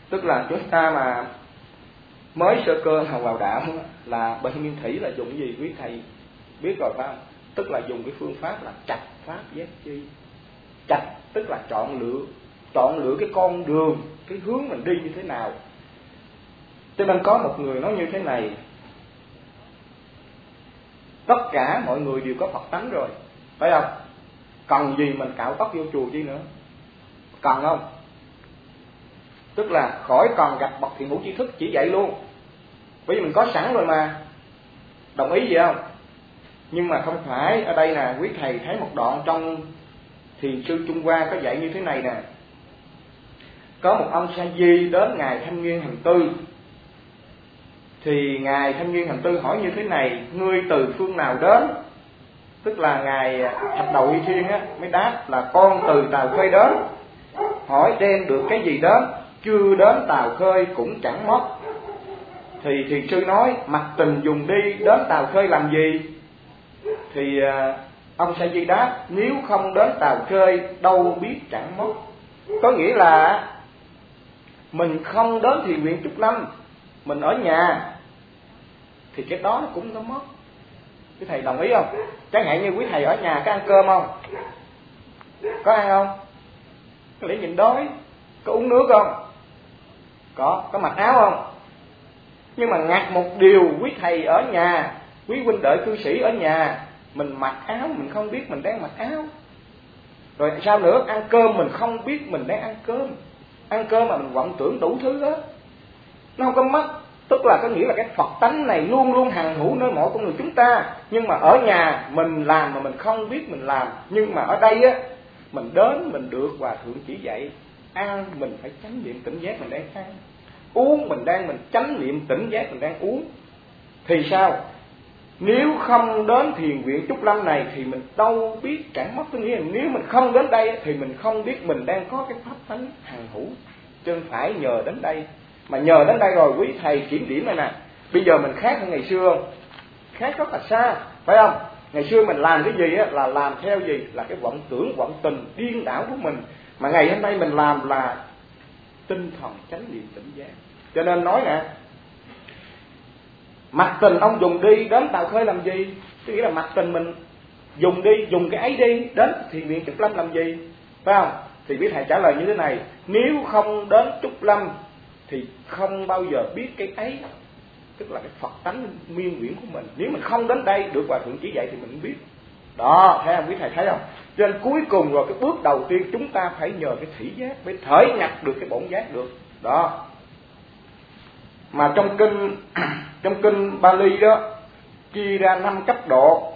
Tức là chúng ta mà mới sơ cơ vào đạo là bên nguyên thủy là dùng gì quý thầy biết rồi phải không? Tức là dùng cái phương pháp là trạch pháp giác chi. Trạch tức là chọn lựa cái con đường, cái hướng mình đi như thế nào. Cho nên có một người nói như thế này: tất cả mọi người đều có Phật tánh rồi, phải không? Cần gì mình cạo tóc vô chùa chi nữa? Cần không? Tức là khỏi còn gặp bậc thiện hữu tri thức chỉ dạy luôn, bởi vì mình có sẵn rồi mà. Đồng ý gì không? Nhưng mà không phải. Ở đây nè, quý thầy thấy một đoạn trong Thiền sư Trung Hoa có dạy như thế này nè. Có một ông sa di đến ngài Thanh Nguyên Hành Tư, thì ngài Thanh Nguyên Hành Tư hỏi như thế này: ngươi từ phương nào đến? Tức là ngài Thạch Đầu Hy Thiên á mới đáp là con từ Tàu Khơi đến. Hỏi đem được cái gì đến? Chưa đến Tàu Khơi cũng chẳng mất. Thì thiền sư nói: mặc tình dùng đi, đến Tàu Khơi làm gì? Thì ông sa di đáp: nếu không đến Tàu Khơi đâu biết chẳng mất. Có nghĩa là mình không đến thiền viện Trúc Lâm, mình ở nhà thì cái đó nó cũng có mất. Quý thầy đồng ý không? Chẳng hạn như quý thầy ở nhà có ăn cơm không? Có ăn không? Có lẽ nhìn đói. Có uống nước không? Có mặc áo không? Nhưng mà ngặt một điều, quý thầy ở nhà, quý huynh đệ cư sĩ ở nhà, mình mặc áo mình không biết mình đang mặc áo. Rồi sao nữa? Ăn cơm mình không biết mình đang ăn cơm. Ăn cơm mà mình vọng tưởng đủ thứ đó, nó không có mất. Tức là có nghĩa là cái Phật tánh này luôn luôn hằng hữu nơi mỗi con người chúng ta. Nhưng mà ở nhà mình làm mà mình không biết mình làm. Nhưng mà ở đây á, mình đến mình được Hòa Thượng chỉ dạy. Ăn mình phải chánh niệm tỉnh giác mình đang ăn. Uống mình chánh niệm tỉnh giác mình đang uống. Thì sao? Nếu không đến thiền viện Trúc Lâm này thì mình đâu biết chẳng mất. Có nghĩa là nếu mình không đến đây thì mình không biết mình đang có cái pháp tánh hằng hữu. Cho nên phải nhờ đến đây. Mà nhờ đến đây rồi quý thầy kiểm điểm này nè. Bây giờ mình khác hơn ngày xưa không? Khác rất là xa, phải không? Ngày xưa mình làm cái gì á, là làm theo gì? Là cái vọng tưởng, vọng tình, điên đảo của mình. Mà ngày hôm nay mình làm là tinh thần chánh niệm tỉnh giác. Cho nên nói nè, mặc tình ông dùng đi, đến Tàu Khơi làm gì? Tức nghĩa là mặc tình mình dùng đi, dùng cái ấy đi, đến thiền viện Trúc Lâm làm gì? Phải không? Thì quý thầy trả lời như thế này: nếu không đến Trúc Lâm thì không bao giờ biết cái ấy. Tức là cái Phật tánh miên viễn của mình. Nếu mình không đến đây được Hòa Thượng chỉ dạy thì mình không biết. Đó, thấy không? Quý thầy thấy không? Cho nên cuối cùng rồi, cái bước đầu tiên chúng ta phải nhờ cái thủy giác, phải thể nhập được cái bổn giác được. Đó. Mà trong kinh Bali đó chia ra 5 cấp độ.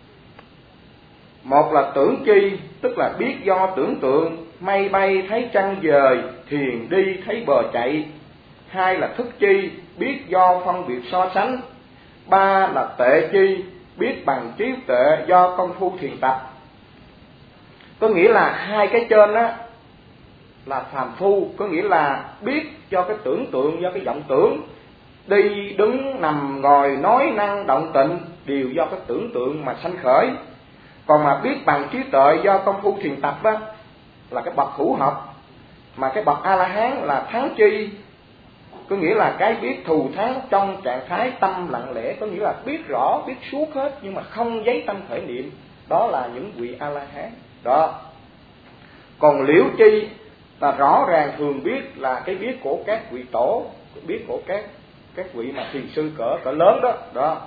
Một là tưởng chi, tức là biết do tưởng tượng, mây bay thấy trăng dời, thiền đi thấy bờ chạy. 2 là thức chi, biết do phân biệt so sánh. 3 là tệ chi, biết bằng trí tuệ do công phu thiền tập. Có nghĩa là 2 cái trên đó là phàm phu, có nghĩa là biết do cái tưởng tượng, do cái vọng tưởng. Đi, đứng, nằm, ngồi, nói, năng, động tịnh đều do cái tưởng tượng mà sanh khởi. Còn mà biết bằng trí tuệ do công phu thiền tập đó là cái bậc hữu học. Mà cái bậc A-la-hán là thắng chi, có nghĩa là cái biết thù thắng trong trạng thái tâm lặng lẽ. Có nghĩa là biết rõ, biết suốt hết nhưng mà không giấy tâm khởi niệm. Đó là những vị A-la-hán. Đó. Còn liễu chi là rõ ràng thường biết, là cái biết của các vị tổ, biết của các vị mà thiền sư cỡ lớn đó. Đó.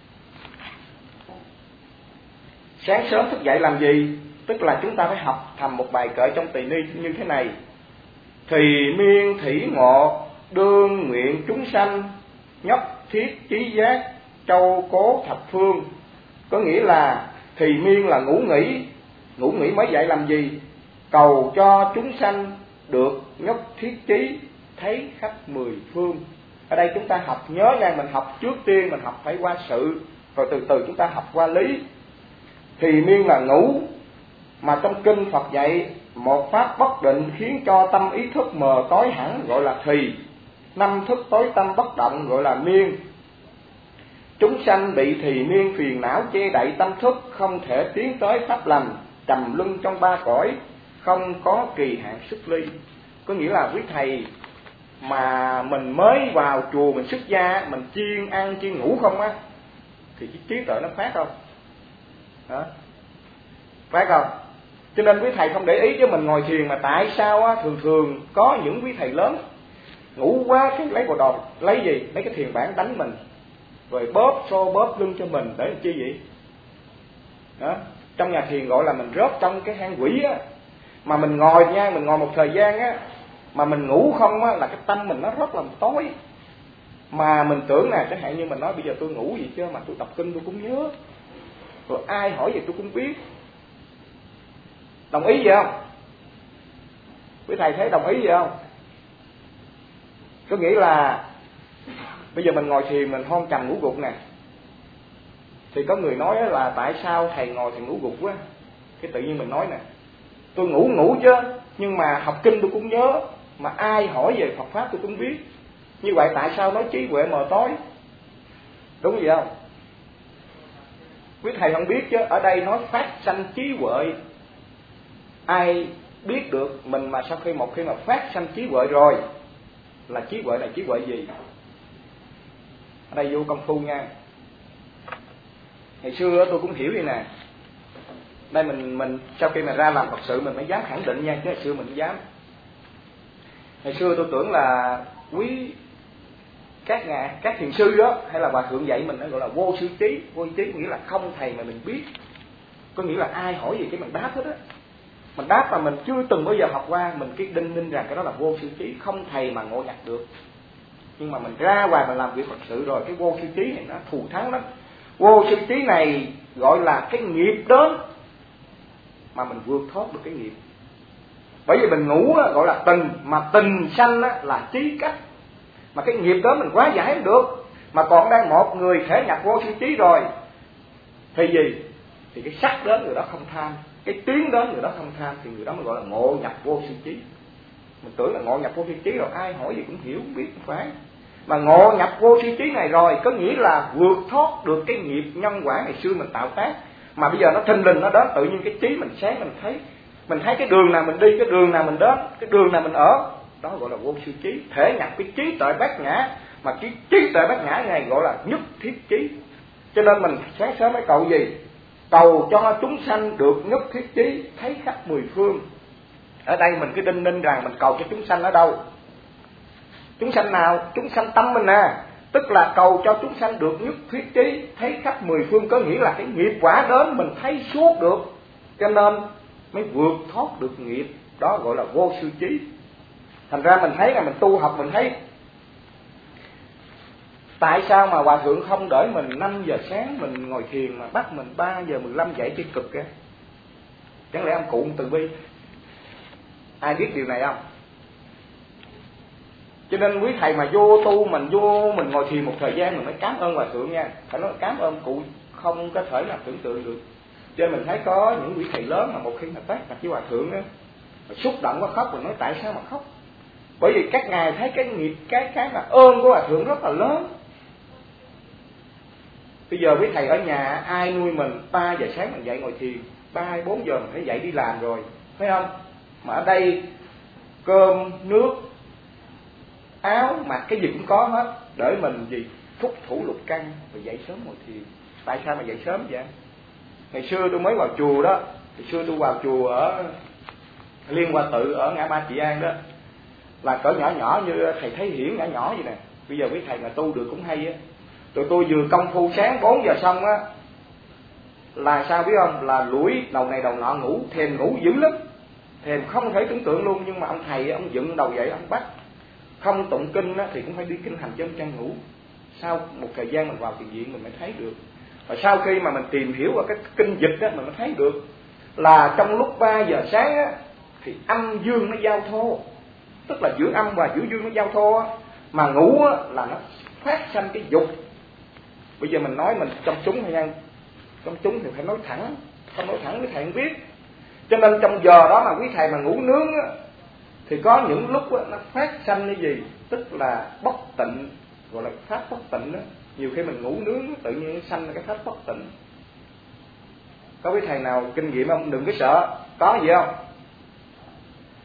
Sáng sớm thức dậy làm gì? Tức là chúng ta phải học thầm một bài kệ trong Tỳ Ni như thế này: thì miên thủy ngộ, đương nguyện chúng sanh, nhất thiết trí giác, châu cố thập phương. Có nghĩa là thì miên là ngủ nghỉ mới dậy làm gì? Cầu cho chúng sanh được nhất thiết trí, thấy khắp 10 phương. Ở đây chúng ta học, nhớ nha, mình học trước tiên mình học phải qua sự, rồi từ từ chúng ta học qua lý. Thì miên là ngủ, mà trong kinh Phật dạy một pháp bất định khiến cho tâm ý thức mờ tối hẳn gọi là thì. 5 thức tối tâm bất động gọi là miên. Chúng sanh bị thì miên phiền não che đậy tâm thức, không thể tiến tới pháp lành, trầm luân trong 3 cõi, không có kỳ hạn xuất ly. Có nghĩa là quý thầy mà mình mới vào chùa mình xuất gia, mình chuyên ăn chuyên ngủ không á, thì cái trí tuệ nó phát không? Đó. Phát không? Cho nên quý thầy không để ý chứ mình ngồi thiền mà tại sao á, thường thường có những quý thầy lớn ngủ quá cái lấy bộ đồ, lấy gì? Lấy cái thiền bản đánh mình, rồi bóp xô bóp lưng cho mình để làm chi vậy? Đó. Trong nhà thiền gọi là mình rớt trong cái hang quỷ á, mà mình ngồi nha, mình ngồi một thời gian á, mà mình ngủ không á, là cái tâm mình nó rất là tối. Mà mình tưởng nè, chẳng hạn như mình nói bây giờ tôi ngủ gì chứ mà tôi đọc kinh tôi cũng nhớ, rồi ai hỏi gì tôi cũng biết. Đồng ý gì không? Quý thầy thấy đồng ý gì không? Có nghĩa là bây giờ mình ngồi thiền mình hôn trầm ngủ gục nè, thì có người nói là tại sao thầy ngồi thầy ngủ gục quá. Cái tự nhiên mình nói nè, tôi ngủ chứ, nhưng mà học kinh tôi cũng nhớ, mà ai hỏi về Phật pháp tôi cũng biết. Như vậy tại sao nói trí huệ mờ tối? Đúng vậy không? Quý thầy không biết chứ, ở đây nói phát sanh trí huệ. Ai biết được mình mà sau khi một khi mà phát sanh trí huệ rồi, là trí huệ là trí huệ gì? Ở đây vô công phu nha. Ngày xưa tôi cũng hiểu vậy nè. Đây mình sau khi mà ra làm Phật sự mình mới dám khẳng định nha, chứ ngày xưa mình không dám. Ngày xưa tôi tưởng là quý các thiền sư đó hay là hòa thượng dạy mình nó gọi là vô sư trí. Vô sư trí nghĩa là không thầy mà mình biết, có nghĩa là ai hỏi gì cái mình đáp hết á. Mình đáp mà mình chưa từng bao giờ học qua, mình cái đinh ninh rằng cái đó là vô sư trí, không thầy mà ngộ nhập được. Nhưng mà mình ra ngoài mình làm việc Phật sự rồi, cái vô sư trí này nó thù thắng lắm. Vô sư trí này gọi là cái nghiệp đến mà mình vượt thoát được cái nghiệp. Bởi vì mình ngủ gọi là tình, mà tình sanh là trí cách, mà cái nghiệp đó mình quá giải không được. Mà còn đang một người thể nhập vô sư trí rồi thì gì? Thì cái sắc đến người đó không tham, cái tiếng đến người đó không tham, thì người đó mới gọi là ngộ nhập vô sư trí. Mình tưởng là ngộ nhập vô sư trí rồi ai hỏi gì cũng hiểu cũng biết, không phải. Mà ngộ nhập vô sư trí này rồi có nghĩa là vượt thoát được cái nghiệp nhân quả ngày xưa mình tạo tác, mà bây giờ nó thình lình nó đến, tự nhiên cái trí mình sáng mình thấy cái đường nào mình đi, cái đường nào mình đến, cái đường nào mình ở, đó gọi là vô sư trí, thể nhập cái trí tuệ bát nhã. Mà cái trí tuệ bát nhã này gọi là nhất thiết trí. Cho nên mình sáng sớm mới cầu gì? Cầu cho chúng sanh được nhất thiết trí, thấy khắp mười phương. Ở đây mình cứ đinh ninh rằng mình cầu cho chúng sanh ở đâu? Chúng sanh nào? Chúng sanh tâm mình nè. Tức là cầu cho chúng sanh được nhất thiết trí, thấy khắp mười phương, có nghĩa là cái nghiệp quả đến mình thấy suốt được, cho nên mới vượt thoát được nghiệp. Đó gọi là vô sư trí. Thành ra mình thấy là mình tu học mình thấy tại sao mà hòa thượng không đợi mình 5 giờ sáng mình ngồi thiền mà bắt mình 3 giờ 15 dậy cái cực kìa? Chẳng lẽ ông cụ từ bi? Ai biết điều này không? Cho nên quý thầy mà vô tu mình ngồi thiền một thời gian mình mới cảm ơn hòa thượng nha. Phải nói cảm ơn cụ không có thể nào tưởng tượng được. Cho nên mình thấy có những quý thầy lớn mà một khi mà tác mặt với hòa thượng đó, xúc động quá khóc, rồi nói tại sao mà khóc? Bởi vì các ngài thấy cái nghiệp, cái mà ơn của hòa thượng rất là lớn. Bây giờ quý thầy ở nhà ai nuôi mình 3 giờ sáng mình dậy ngồi thiền, 3-4 giờ mình phải dậy đi làm rồi, thấy không? Mà ở đây cơm, nước, áo, mặc cái gì cũng có hết, để mình gì thúc thủ lục căn rồi dậy sớm ngồi thiền. Tại sao mà dậy sớm vậy? Ngày xưa tôi mới vào chùa đó, ngày xưa tôi vào chùa ở Liên Hoa Tự ở ngã ba Trị An đó, là cỡ nhỏ nhỏ như thầy Thấy Hiển nhỏ nhỏ vậy nè. Bây giờ quý thầy mà tu được cũng hay á. Tụi tôi vừa công phu sáng 4 giờ xong á, là sao biết không? Là lủi đầu này đầu nọ ngủ, thèm ngủ dữ lắm, thèm không thể tưởng tượng luôn. Nhưng mà ông thầy ông dựng đầu dậy ông bắt không tụng kinh á, thì cũng phải đi kinh hành chân chân ngủ. Sau một thời gian mình vào thiền viện mình mới thấy được. Và sau khi mà mình tìm hiểu vào cái kinh dịch á, mình mới thấy được là trong lúc 3 giờ sáng á, thì âm dương nó giao thô, tức là giữa âm và giữa dương nó giao thô á. Mà ngủ á, là nó phát sanh cái dục. Bây giờ mình nói mình trong chúng hay không? Trong chúng thì phải nói thẳng, không nói thẳng quý thầy không biết. Cho nên trong giờ đó mà quý thầy mà ngủ nướng á, thì có những lúc á, nó phát sanh cái gì? Tức là bất tịnh, gọi là pháp bất tịnh đó. Nhiều khi mình ngủ nướng tự nhiên sanh cái pháp bất tịnh. Có quý thầy nào kinh nghiệm không? Đừng có sợ. Có gì không?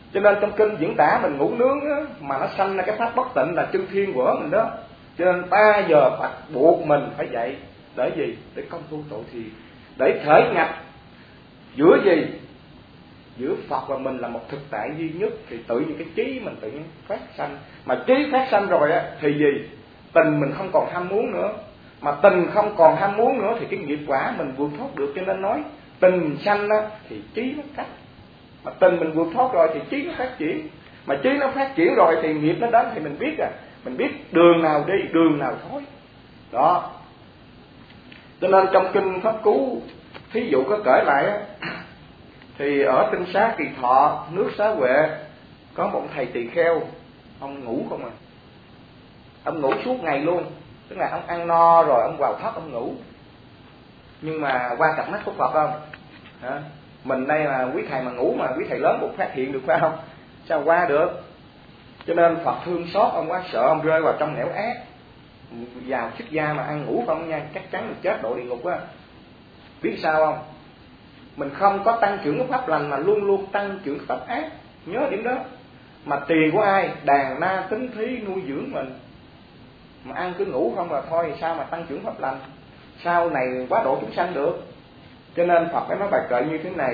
Cho nên trong kinh diễn tả mình ngủ nướng á, mà nó sanh ra cái pháp bất tịnh là chư thiên của mình đó. Cho nên 3 giờ Phật buộc mình phải dậy để gì? Để công phu tội thiền, để khởi nhập giữa gì? Giữa Phật và mình là một thực tại duy nhất, thì tự nhiên cái trí mình tự nhiên phát sanh. Mà trí phát sanh rồi á thì gì? Tình mình không còn ham muốn nữa. Mà tình không còn ham muốn nữa thì cái nghiệp quả mình vượt thoát được. Cho nên nói tình sanh á thì trí nó cách. Mà tình mình vượt thoát rồi thì trí nó phát triển. Mà trí nó phát triển rồi thì nghiệp nó đến thì mình biết à. Mình biết đường nào đi, đường nào thôi. Đó. Cho nên trong kinh Pháp Cú, thí dụ có kể lại á, thì ở Tinh Xá Kỳ Thọ, nước Xá Huệ, có một thầy tỳ kheo, ông ngủ không à. Ông ngủ suốt ngày luôn. Tức là ông ăn no rồi ông vào thất ông ngủ. Nhưng mà qua cặp mắt của Phật không? Hả? Mình đây là quý thầy mà ngủ mà quý thầy lớn cũng phát hiện được phải không? Sao qua được? Cho nên Phật thương xót ông quá, sợ ông rơi vào trong nẻo ác. Vào xuất gia mà ăn ngủ không nha, chắc chắn là chết độ địa ngục á. Biết sao không? Mình không có tăng trưởng cái pháp lành mà luôn luôn tăng trưởng pháp ác. Nhớ điểm đó. Mà tiền của ai? Đàn na tính thí nuôi dưỡng mình. Mà ăn cứ ngủ không là thôi, sao mà tăng trưởng pháp lành? Sau này quá độ chúng sanh được. Cho nên Phật mới nói bài kệ như thế này: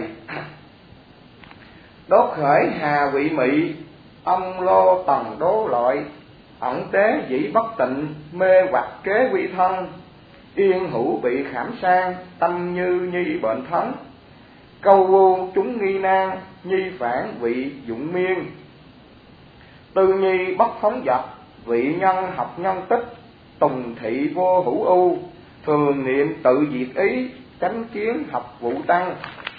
đốt khởi hà vị mị, ông lô tầng đố loại, ẩn tế dĩ bất tịnh, mê hoặc kế quy thân, yên hữu bị khảm sang, tâm như nhi bệnh thấn, câu vô chúng nghi nan, nhi phản vị dụng miên, tư nhi bất phóng dật, vị nhân học nhân tích, tùng thị vô hữu ưu, thường niệm tự diệt ý, chánh kiến học vụ tăng,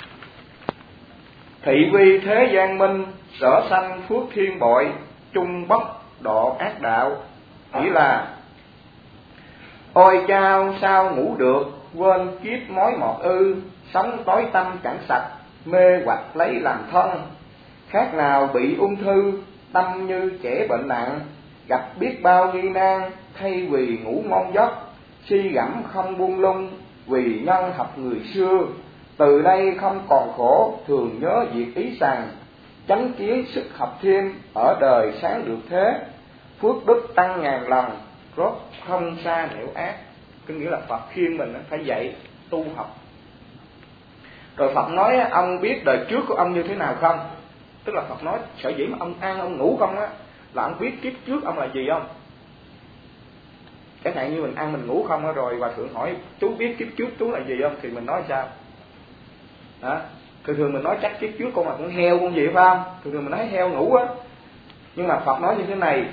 thị vi thế gian minh, sở sanh phước thiên bội, chung bất độ ác đạo. Chỉ là ôi chao sao ngủ được, quên kiếp mối mọt ư, sống tối tâm chẳng sạch, mê hoặc lấy làm thân, khác nào bị ung thư, tâm như trẻ bệnh nặng, gặp biết bao nghi nan, thay vì ngủ ngon giấc, suy gẫm không buông lung, vì nhân học người xưa, từ đây không còn khổ, thường nhớ việc ý rằng, chánh kiến sức học thêm, ở đời sáng được thế, phước đức tăng ngàn lần, rốt không xa nẻo ác. Có nghĩa là Phật khuyên mình phải dạy tu học. Rồi Phật nói ông biết đời trước của ông như thế nào không? Tức là Phật nói sở dĩ mà ông ăn ông ngủ không á, là ông biết kiếp trước ông là gì không? Chẳng hạn như mình ăn mình ngủ không á, rồi Hòa Thượng hỏi chú biết kiếp trước chú là gì không? Thì mình nói sao? Hả? Thường mình nói chắc kiếp trước con là con heo con gì phải không? Thường mình nói heo ngủ á. Nhưng mà Phật nói như thế này: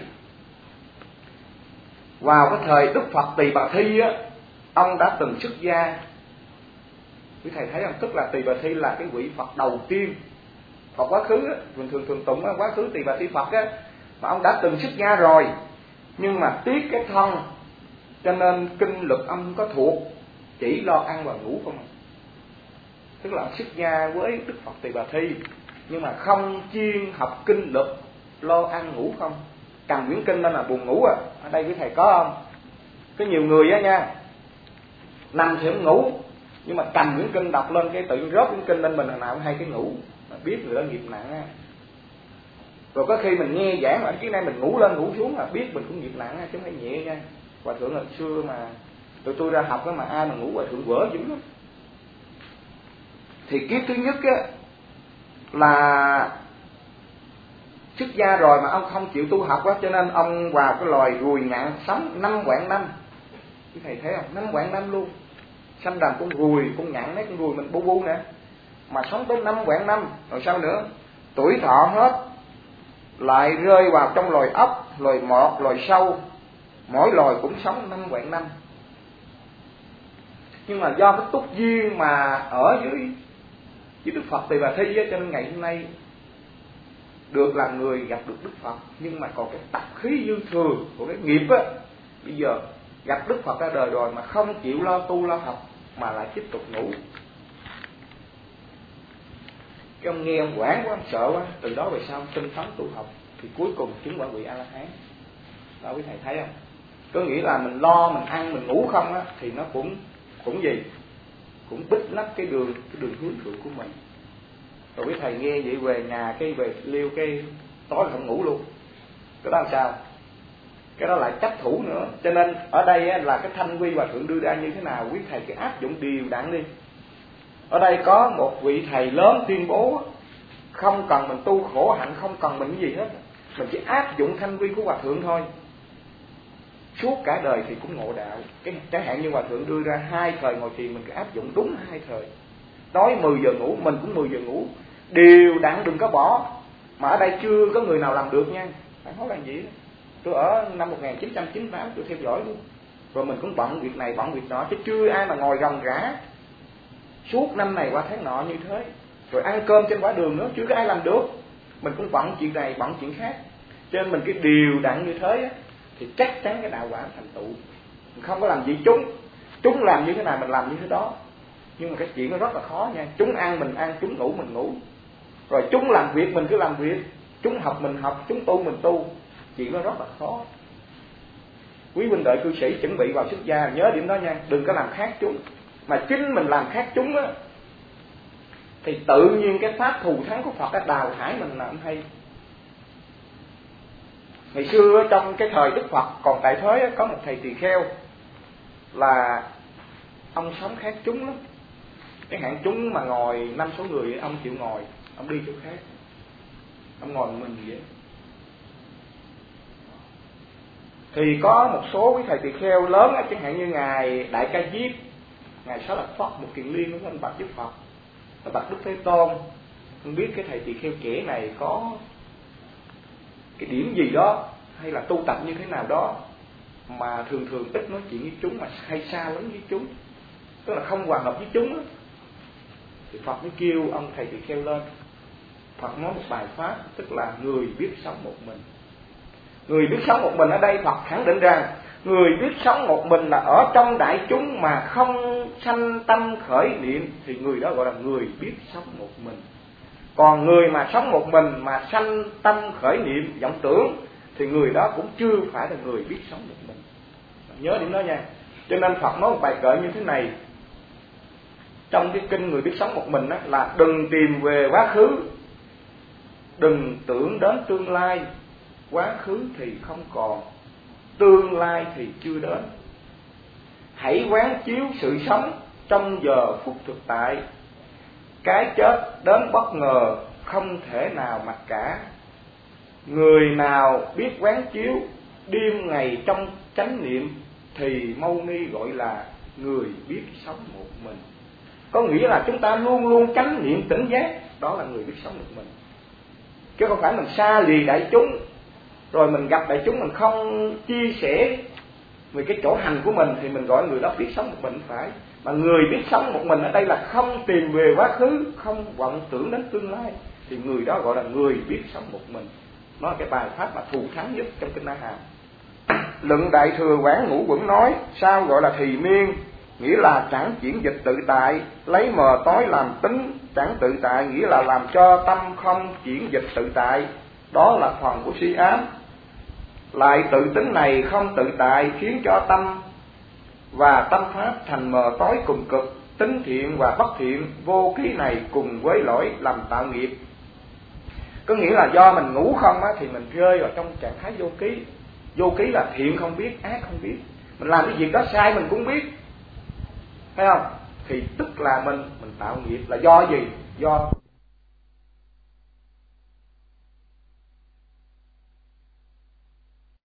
vào cái thời Đức Phật Tỳ Bà Thi á, ông đã từng xuất gia. Quý thầy thấy không? Tức là Tỳ Bà Thi là cái vị Phật đầu tiên. Phật quá khứ á, mình thường tụng á, quá khứ Tỳ Bà Thi Phật á, mà ông đã từng xuất gia rồi. Nhưng mà tiếc cái thân, cho nên kinh lực ông không có thuộc, chỉ lo ăn và ngủ không. Tức là xuất gia với Đức Phật Tỳ Bà Thi, nhưng mà không chuyên học kinh lực, lo ăn ngủ không. Cầm quyển kinh nên là buồn ngủ à. Ở đây quý thầy có không? Có nhiều người á nha, nằm thì không ngủ, nhưng mà cầm quyển kinh đọc lên cái tự nhiên rớt quyển kinh lên mình, nào cũng hay cái ngủ. Mà biết người đó nghiệp nặng á. Rồi có khi mình nghe giảng mà cái này mình ngủ lên ngủ xuống là biết mình cũng nghiệp nặng á, chứ không phải nhẹ nha. Hòa Thượng hồi xưa mà tụi tôi ra học đó mà ai mà ngủ Hòa Thượng vỡ dữ lắm. Thì kiếp thứ nhất á là xuất gia rồi mà ông không chịu tu học á, cho nên ông vào cái loài ruồi nhặn sống 5 vạn năm. Quý thầy thấy không? 5 vạn năm luôn. Sanh đàn con ruồi, con nhặn mấy con ruồi mình bu bu nè, mà sống tới 5 vạn năm. Rồi sao nữa? Tuổi thọ hết lại rơi vào trong loài ốc, loài mọt, loài sâu. Mỗi loài cũng sống 5 vạn năm. Nhưng mà do cái túc duyên mà ở dưới Đức Phật Tỳ Bà Thi á, cho nên ngày hôm nay được làm người gặp được Đức Phật. Nhưng mà còn cái tập khí dư thừa của cái nghiệp á, bây giờ gặp Đức Phật ra đời rồi mà không chịu lo tu lo học, mà lại tiếp tục ngủ. Cái ông nghe ông quản quá, ông sợ quá, từ đó về sau tinh tấn tu học, thì cuối cùng chứng quả vị A La Hán. Đó quý thầy thấy không? Có nghĩa là mình lo mình ăn mình ngủ không á, thì nó cũng gì? Cũng bích lấp cái đường hướng thượng của mình. Rồi quý thầy nghe vậy về nhà cái về liêu cái tối không ngủ luôn. Cái đó làm sao? Cái đó lại chấp thủ nữa. Cho nên ở đây là cái thanh quy Hòa Thượng đưa ra như thế nào, quý thầy cứ áp dụng đều đặn đi. Ở đây có một vị thầy lớn tuyên bố không cần mình tu khổ hạnh, không cần mình cái gì hết, mình chỉ áp dụng thanh quy của Hòa Thượng thôi, suốt cả đời thì cũng ngộ đạo. Cái chẳng hạn như Hòa Thượng đưa ra 2 thời ngồi thiền, mình cứ áp dụng đúng 2 thời. Nói 10 giờ ngủ, mình cũng 10 giờ ngủ, đều đặn đừng có bỏ. Mà ở đây chưa có người nào làm được nha. Phải nói là gì? Tôi ở năm 1998 tôi theo dõi luôn. Rồi mình cũng bận việc này bận việc nọ, chứ chưa ai mà ngồi ròng rã suốt năm này qua tháng nọ như thế. Rồi ăn cơm trên quả đường nữa, chưa có ai làm được. Mình cũng bận chuyện này bận chuyện khác. Cho nên mình cái đều đặn như thế thì chắc chắn cái đạo quả thành tựu. Mình không có làm gì chúng làm như thế nào mình làm như thế đó. Nhưng mà cái chuyện nó rất là khó nha. Chúng ăn mình ăn, chúng ngủ mình ngủ. Rồi chúng làm việc mình cứ làm việc, chúng học mình học, chúng tu mình tu. Chuyện nó rất là khó. Quý huynh đệ cư sĩ chuẩn bị vào xuất gia nhớ điểm đó nha, đừng có làm khác chúng. Mà chính mình làm khác chúng á thì tự nhiên cái pháp thù thắng của Phật đã đào thải mình làm hay. Ngày xưa trong cái thời Đức Phật còn tại thế có một thầy tỳ kheo là ông sống khác chúng lắm. Cái hạn chúng mà ngồi 5-6 người ông chịu ngồi, ông đi chỗ khác, ông ngồi mình vậy. Thì có một số quý thầy tỳ kheo lớn, chẳng hạn như ngài Đại Ca Diếp, ngài Xá Lợi Phất, một kiền liên của anh bạch với Phật, bạch Đức Thế Tôn. Không biết cái thầy tỳ kheo trẻ này có cái điểm gì đó hay là tu tập như thế nào đó mà thường thường ít nói chuyện với chúng, mà hay xa lắm với chúng, tức là không hòa hợp với chúng đó. Thì Phật mới kêu ông thầy tỳ kheo lên. Phật nói một bài pháp, tức là người biết sống một mình. Người biết sống một mình ở đây Phật khẳng định rằng người biết sống một mình là ở trong đại chúng mà không sanh tâm khởi niệm, thì người đó gọi là người biết sống một mình. Còn người mà sống một mình mà sanh tâm khởi niệm vọng tưởng thì người đó cũng chưa phải là người biết sống một mình. Nhớ điểm đó nha. Cho nên Phật nói một bài kệ như thế này trong cái kinh người biết sống một mình đó, là đừng tìm về quá khứ, đừng tưởng đến tương lai. Quá khứ thì không còn, tương lai thì chưa đến. Hãy quán chiếu sự sống trong giờ phút thực tại. Cái chết đến bất ngờ, không thể nào mặc cả. Người nào biết quán chiếu đêm ngày trong chánh niệm thì Mâu Ni gọi là người biết sống một mình. Có nghĩa là chúng ta luôn luôn chánh niệm tỉnh giác, đó là người biết sống một mình. Chứ không phải mình xa lìa đại chúng, rồi mình gặp đại chúng mình không chia sẻ về cái chỗ hành của mình thì mình gọi người đó biết sống một mình phải. Mà người biết sống một mình ở đây là không tìm về quá khứ, không vọng tưởng đến tương lai, thì người đó gọi là người biết sống một mình. Nó là cái bài pháp mà thù thắng nhất trong kinh A Hàm. Luận Đại Thừa Quán Ngũ Quẩn nói sao gọi là thì miên, nghĩa là chẳng chuyển dịch tự tại, lấy mờ tối làm tính chẳng tự tại, nghĩa là làm cho tâm không chuyển dịch tự tại, đó là phần của si ám. Lại tự tính này không tự tại khiến cho tâm và tâm pháp thành mờ tối cùng cực, tính thiện và bất thiện vô ký này cùng với lỗi làm tạo nghiệp. Có nghĩa là do mình ngủ không thì mình rơi vào trong trạng thái vô ký. Vô ký là thiện không biết, ác không biết. Mình làm cái việc đó sai mình cũng biết, thấy không? Thì tức là mình tạo nghiệp là do gì? Do